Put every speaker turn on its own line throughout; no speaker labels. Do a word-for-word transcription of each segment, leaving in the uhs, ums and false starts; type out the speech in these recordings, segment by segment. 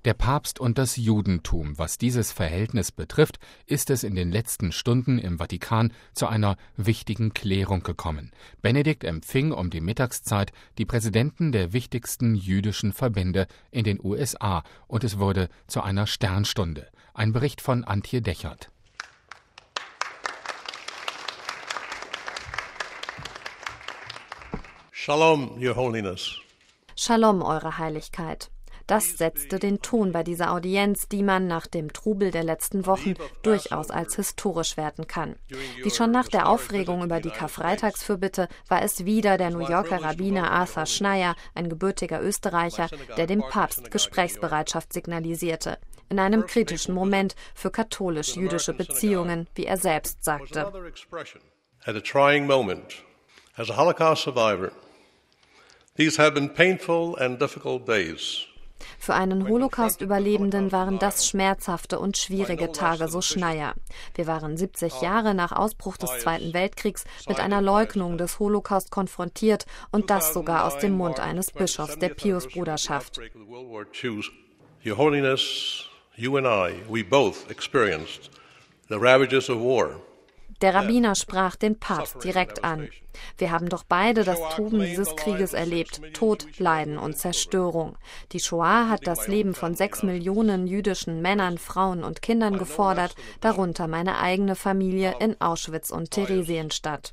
Der Papst und das Judentum. Was dieses Verhältnis betrifft, ist es in den letzten Stunden im Vatikan zu einer wichtigen Klärung gekommen. Benedikt empfing um die Mittagszeit die Präsidenten der wichtigsten jüdischen Verbände in den U S A und es wurde zu einer Sternstunde. Ein Bericht von Antje Dechert.
Shalom, Your Holiness.
Shalom, Eure Heiligkeit. Das setzte den Ton bei dieser Audienz, die man nach dem Trubel der letzten Wochen durchaus als historisch werten kann. Wie schon nach der Aufregung über die Karfreitagsfürbitte war es wieder der New Yorker Rabbiner Arthur Schneier, ein gebürtiger Österreicher, der dem Papst Gesprächsbereitschaft signalisierte. In einem kritischen Moment für katholisch-jüdische Beziehungen, wie er selbst sagte.
At a trying moment, as a Holocaust survivor, these have been painful and difficult days.
Für einen Holocaust-Überlebenden waren das schmerzhafte und schwierige Tage, so Schneier. Wir waren siebzig Jahre nach Ausbruch des Zweiten Weltkriegs mit einer Leugnung des Holocaust konfrontiert und das sogar aus dem Mund eines Bischofs der Piusbruderschaft.
Your Holiness, you and I, we both experienced the ravages of war.
Der Rabbiner sprach den Papst direkt an. Wir haben doch beide das Toben dieses Krieges erlebt, Tod, Leiden und Zerstörung. Die Shoah hat das Leben von sechs Millionen jüdischen Männern, Frauen und Kindern gefordert, darunter meine eigene Familie in Auschwitz und Theresienstadt.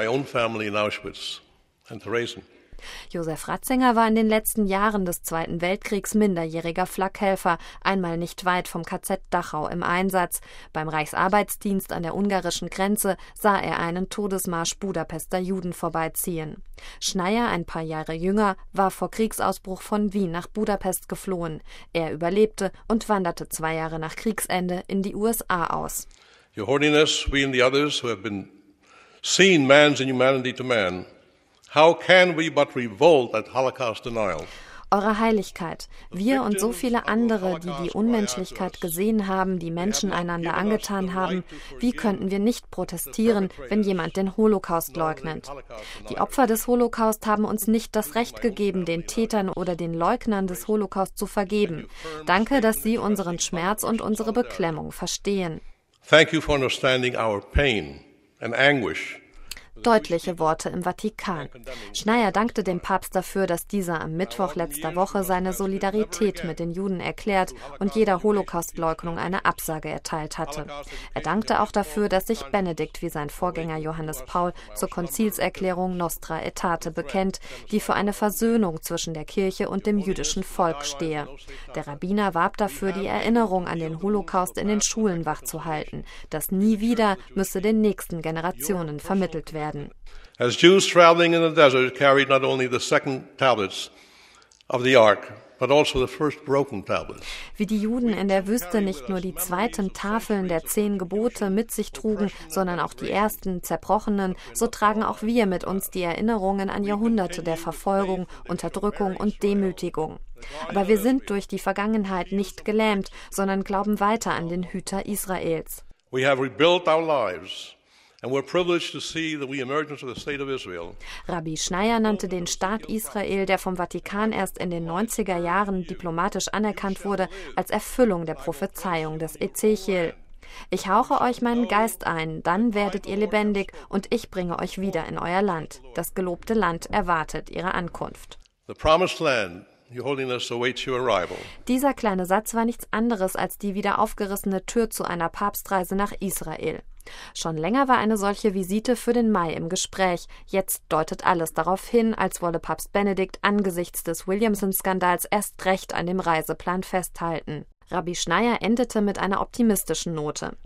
Josef Ratzinger war in den letzten Jahren des Zweiten Weltkriegs minderjähriger Flakhelfer, einmal nicht weit vom K Z Dachau im Einsatz. Beim Reichsarbeitsdienst an der ungarischen Grenze sah er einen Todesmarsch Budapester Juden vorbeiziehen. Schneier, ein paar Jahre jünger, war vor Kriegsausbruch von Wien nach Budapest geflohen. Er überlebte und wanderte zwei Jahre nach Kriegsende in die U S A aus.
Your Holiness, we and the others who have been seen man's inhumanity to man. How can we but revolt at Holocaust denial?
Eure Heiligkeit, wir und so viele andere, die die Unmenschlichkeit gesehen haben, die Menschen einander angetan haben, wie könnten wir nicht protestieren, wenn jemand den Holocaust leugnet? Die Opfer des Holocaust haben uns nicht das Recht gegeben, den Tätern oder den Leugnern des Holocaust zu vergeben. Danke, dass Sie unseren Schmerz und unsere Beklemmung verstehen.
Thank you for understanding our pain and anguish.
Deutliche Worte im Vatikan. Schneier dankte dem Papst dafür, dass dieser am Mittwoch letzter Woche seine Solidarität mit den Juden erklärt und jeder Holocaustleugnung eine Absage erteilt hatte. Er dankte auch dafür, dass sich Benedikt wie sein Vorgänger Johannes Paul zur Konzilserklärung Nostra Aetate bekennt, die für eine Versöhnung zwischen der Kirche und dem jüdischen Volk stehe. Der Rabbiner warb dafür, die Erinnerung an den Holocaust in den Schulen wachzuhalten. Das nie wieder müsse den nächsten Generationen vermittelt werden.
As Jews traveling in the desert carried not only the second tablets of the ark, but also the first broken tablets.
Wie die Juden in der Wüste nicht nur die zweiten Tafeln der zehn Gebote mit sich trugen, sondern auch die ersten zerbrochenen, so tragen auch wir mit uns die Erinnerungen an Jahrhunderte der Verfolgung, Unterdrückung und Demütigung. Aber wir sind durch die Vergangenheit nicht gelähmt, sondern glauben weiter an den Hüter Israels.
We have rebuilt our lives. And we're privileged to see the re-emergence of the state of Israel.
Rabbi Schneier nannte den Staat Israel, der vom Vatikan erst in den neunziger Jahren diplomatisch anerkannt wurde, als Erfüllung der Prophezeiung des Ezechiel. Ich hauche euch meinen Geist ein, dann werdet ihr lebendig und ich bringe euch wieder in euer Land. Das gelobte Land erwartet ihre Ankunft.
The promised land, Your Holiness, awaits your arrival.
Dieser kleine Satz war nichts anderes als die wieder aufgerissene Tür zu einer Papstreise nach Israel. Schon länger war eine solche Visite für den Mai im Gespräch. Jetzt deutet alles darauf hin, als wolle Papst Benedikt angesichts des Williamson-Skandals erst recht an dem Reiseplan festhalten. Rabbi Schneier endete mit einer optimistischen Note.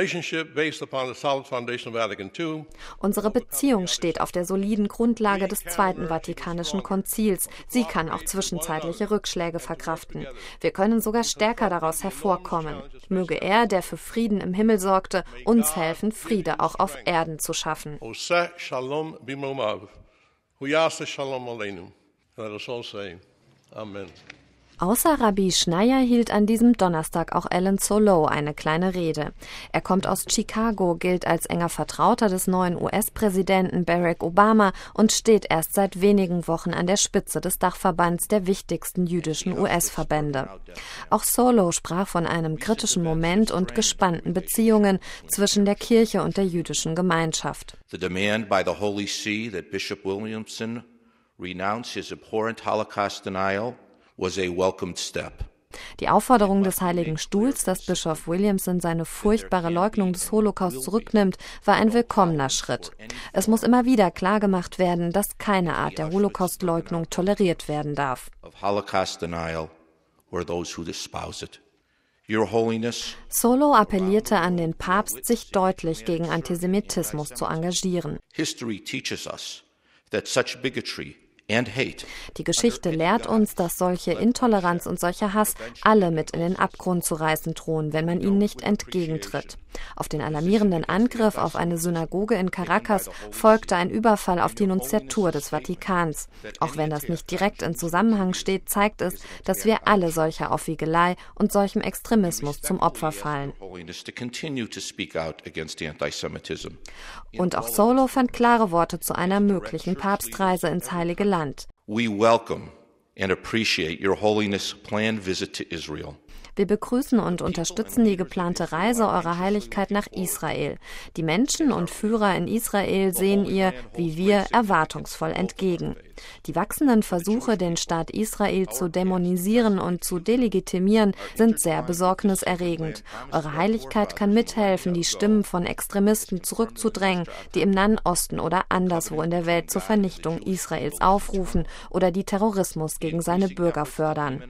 Unsere Beziehung steht auf der soliden Grundlage des Zweiten Vatikanischen Konzils. Sie kann auch zwischenzeitliche Rückschläge verkraften. Wir können sogar stärker daraus hervorkommen. Möge er, der für Frieden im Himmel sorgte, uns helfen, Friede auch auf Erden zu schaffen.
Amen.
Außer Rabbi Schneier hielt an diesem Donnerstag auch Alan Solow eine kleine Rede. Er kommt aus Chicago, gilt als enger Vertrauter des neuen U S-Präsidenten Barack Obama und steht erst seit wenigen Wochen an der Spitze des Dachverbands der wichtigsten jüdischen U S-Verbände. Auch Solow sprach von einem kritischen Moment und gespannten Beziehungen zwischen der Kirche und der jüdischen Gemeinschaft.
The demand by the Holy See that Bishop Williamson renounce his abhorrent Holocaust denial was a welcomed step.
Die Aufforderung des Heiligen Stuhls, dass Bischof Williamson seine furchtbare Leugnung des Holocaust zurücknimmt, war ein willkommener Schritt. Es muss immer wieder klargemacht werden, dass keine Art der Holocaust-Leugnung toleriert werden darf. Solow appellierte an den Papst, sich deutlich gegen Antisemitismus zu engagieren.
History teaches us that such bigotry
Die Geschichte lehrt uns, dass solche Intoleranz und solcher Hass alle mit in den Abgrund zu reißen drohen, wenn man ihnen nicht entgegentritt. Auf den alarmierenden Angriff auf eine Synagoge in Caracas folgte ein Überfall auf die Nunziatur des Vatikans. Auch wenn das nicht direkt in Zusammenhang steht, zeigt es, dass wir alle solcher Aufwiegelei und solchem Extremismus zum Opfer fallen. Und auch Solow fand klare Worte zu einer möglichen Papstreise ins Heilige Land.
We welcome and appreciate Your Holiness' planned visit to Israel.
Wir begrüßen und unterstützen die geplante Reise Eurer Heiligkeit nach Israel. Die Menschen und Führer in Israel sehen ihr, wie wir, erwartungsvoll entgegen. Die wachsenden Versuche, den Staat Israel zu dämonisieren und zu delegitimieren, sind sehr besorgniserregend. Eure Heiligkeit kann mithelfen, die Stimmen von Extremisten zurückzudrängen, die im Nahen Osten oder anderswo in der Welt zur Vernichtung Israels aufrufen oder die Terrorismus gegen seine Bürger fördern.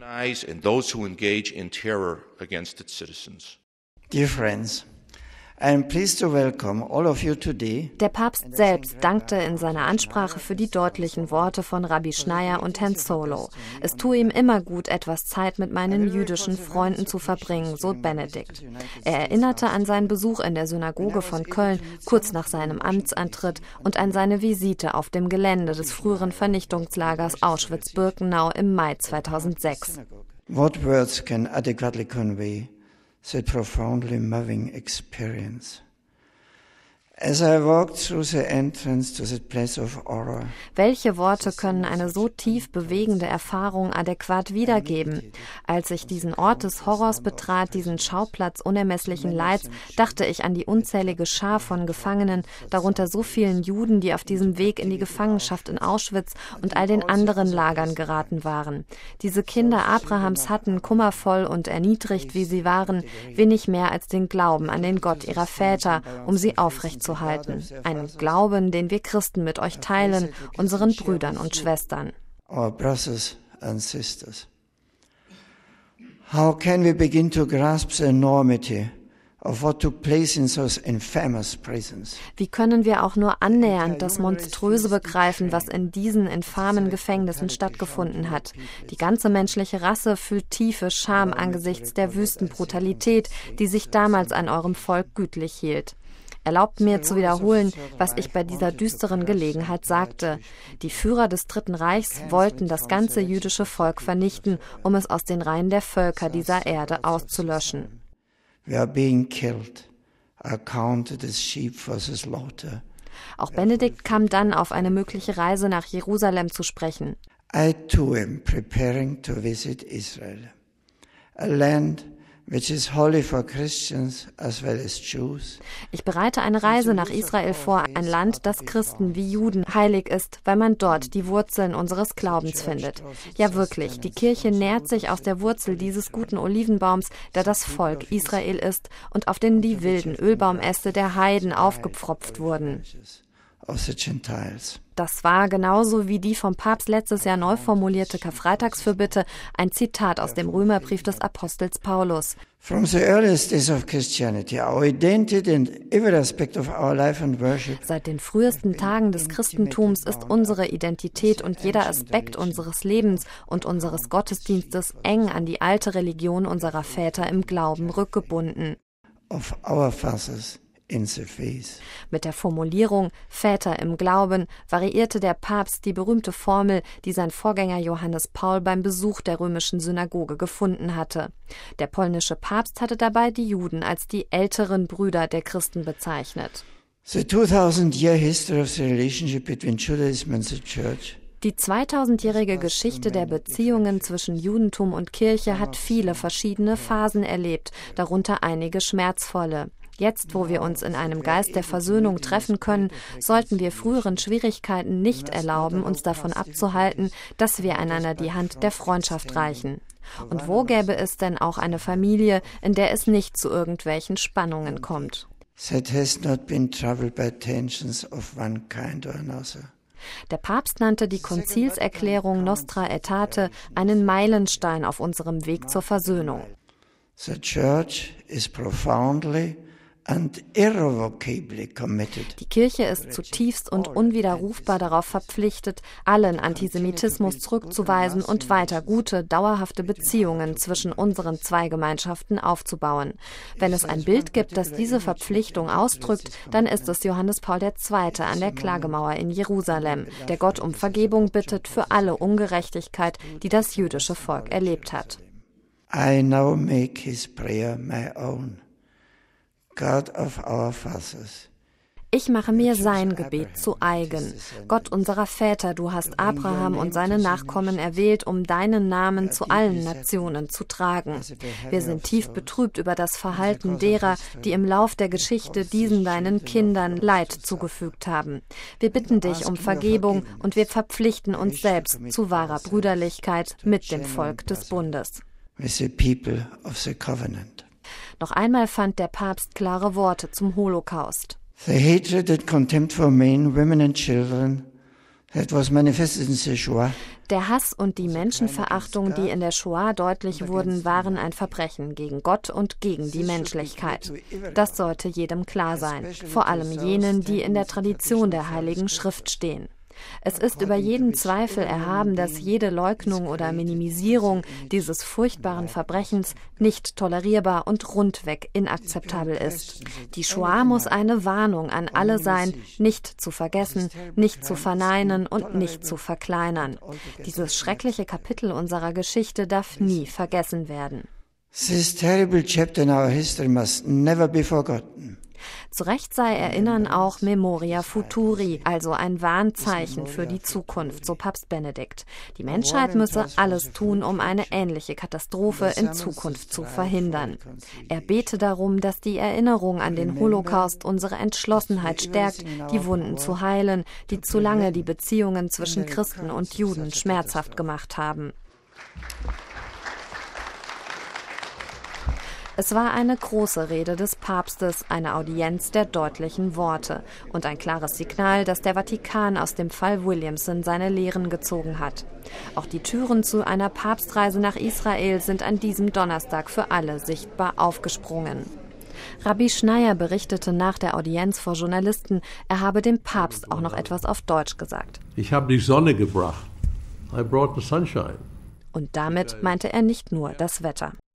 Dear friends, I am pleased to welcome all of you today.
Der Papst selbst dankte in seiner Ansprache für die deutlichen Worte von Rabbi Schneier und Herrn Solow. Es tue ihm immer gut, etwas Zeit mit meinen jüdischen Freunden zu verbringen, so Benedikt. Er erinnerte an seinen Besuch in der Synagoge von Köln kurz nach seinem Amtsantritt und an seine Visite auf dem Gelände des früheren Vernichtungslagers Auschwitz-Birkenau im Mai zweitausendsechs.
What words can adequately convey that profoundly moving experience? As I walked through the entrance to that place of horror.
Welche Worte können eine so tief bewegende Erfahrung adäquat wiedergeben? Als ich diesen Ort des Horrors betrat, diesen Schauplatz unermesslichen Leids, dachte ich an die unzählige Schar von Gefangenen, darunter so vielen Juden, die auf diesem Weg in die Gefangenschaft in Auschwitz und all den anderen Lagern geraten waren. Diese Kinder Abrahams hatten, kummervoll und erniedrigt wie sie waren, wenig mehr als den Glauben an den Gott ihrer Väter, um sie aufrecht zu halten. Einen Glauben, den wir Christen mit euch teilen, unseren Brüdern und Schwestern.
Our brothers and sisters. How can we begin to grasp the enormity of what took place in those infamous prisons?
Wie können wir auch nur annähernd das Monströse begreifen, was in diesen infamen Gefängnissen stattgefunden hat? Die ganze menschliche Rasse fühlt tiefe Scham angesichts der Wüstenbrutalität, die sich damals an eurem Volk gütlich hielt. Erlaubt mir zu wiederholen, was ich bei dieser düsteren Gelegenheit sagte. Die Führer des Dritten Reichs wollten das ganze jüdische Volk vernichten, um es aus den Reihen der Völker dieser Erde auszulöschen.
We are being killed, are counted as sheep for the slaughter.
Auch Benedikt kam dann auf eine mögliche Reise nach Jerusalem zu sprechen.
I too am preparing to visit Israel, a land which is holy for Christians as well as Jews.
Ich bereite eine Reise nach Israel vor, ein Land, das Christen wie Juden heilig ist, weil man dort die Wurzeln unseres Glaubens findet. Ja wirklich, die Kirche nährt sich aus der Wurzel dieses guten Olivenbaums, der das Volk Israel ist und auf den die wilden Ölbaumäste der Heiden aufgepfropft wurden. Das war genauso wie die vom Papst letztes Jahr neu formulierte Karfreitagsfürbitte ein Zitat aus dem Römerbrief des Apostels Paulus.
From the earliest days of Christianity, our identity and every aspect of our life and worship.
Seit den frühesten Tagen des Christentums ist unsere Identität und jeder Aspekt unseres Lebens und unseres Gottesdienstes eng an die alte Religion unserer Väter im Glauben rückgebunden.
Of our fathers in the faith.
Mit der Formulierung Väter im Glauben variierte der Papst die berühmte Formel, die sein Vorgänger Johannes Paul beim Besuch der römischen Synagoge gefunden hatte. Der polnische Papst hatte dabei die Juden als die älteren Brüder der Christen bezeichnet.
The two thousand year history of the relationship between Judaism and the Church.
Die zweitausendjährige Geschichte der Beziehungen zwischen Judentum und Kirche hat viele verschiedene Phasen erlebt, darunter einige schmerzvolle. Jetzt, wo wir uns in einem Geist der Versöhnung treffen können, sollten wir früheren Schwierigkeiten nicht erlauben, uns davon abzuhalten, dass wir einander die Hand der Freundschaft reichen. Und wo gäbe es denn auch eine Familie, in der es nicht zu irgendwelchen Spannungen kommt?
That has not been troubled by tensions of one kind or another.
Der Papst nannte die Konzilserklärung Nostra Aetate einen Meilenstein auf unserem Weg zur Versöhnung.
The Church is profoundly and irrevocably committed.
Die Kirche ist zutiefst und unwiderrufbar darauf verpflichtet, allen Antisemitismus zurückzuweisen und weiter gute, dauerhafte Beziehungen zwischen unseren zwei Gemeinschaften aufzubauen. Wenn es ein Bild gibt, das diese Verpflichtung ausdrückt, dann ist es Johannes Paul der Zweite an der Klagemauer in Jerusalem, der Gott um Vergebung bittet für alle Ungerechtigkeit, die das jüdische Volk erlebt hat.
I now make his prayer my own. God of our fathers.
Ich mache mir sein Gebet zu eigen. Gott unserer Väter, du hast Abraham und seine Nachkommen erwählt, um deinen Namen zu allen Nationen zu tragen. Wir sind tief betrübt über das Verhalten derer, die im Lauf der Geschichte diesen deinen Kindern Leid zugefügt haben. Wir bitten dich um Vergebung und wir verpflichten uns selbst zu wahrer Brüderlichkeit mit dem Volk des Bundes.
With the people of the covenant.
Noch einmal fand der Papst klare Worte zum Holocaust.
The hatred and contempt for men, women and children that was manifested in the Shoah.
Der Hass und die Menschenverachtung, die in der Shoah deutlich wurden, waren ein Verbrechen gegen Gott und gegen die Menschlichkeit. Das sollte jedem klar sein, vor allem jenen, die in der Tradition der Heiligen Schrift stehen. Es ist über jeden Zweifel erhaben, dass jede Leugnung oder Minimisierung dieses furchtbaren Verbrechens nicht tolerierbar und rundweg inakzeptabel ist. Die Shoah muss eine Warnung an alle sein, nicht zu vergessen, nicht zu verneinen und nicht zu verkleinern. Dieses schreckliche Kapitel unserer Geschichte darf nie vergessen werden.
This terrible chapter in our history must never be forgotten.
Zu Recht sei Erinnern auch Memoria Futuri, also ein Warnzeichen für die Zukunft, so Papst Benedikt. Die Menschheit müsse alles tun, um eine ähnliche Katastrophe in Zukunft zu verhindern. Er bete darum, dass die Erinnerung an den Holocaust unsere Entschlossenheit stärkt, die Wunden zu heilen, die zu lange die Beziehungen zwischen Christen und Juden schmerzhaft gemacht haben. Es war eine große Rede des Papstes, eine Audienz der deutlichen Worte und ein klares Signal, dass der Vatikan aus dem Fall Williamson seine Lehren gezogen hat. Auch die Türen zu einer Papstreise nach Israel sind an diesem Donnerstag für alle sichtbar aufgesprungen. Rabbi Schneier berichtete nach der Audienz vor Journalisten, er habe dem Papst auch noch etwas auf Deutsch gesagt.
Ich habe die Sonne gebracht. I brought the sunshine.
Und damit meinte er nicht nur das Wetter.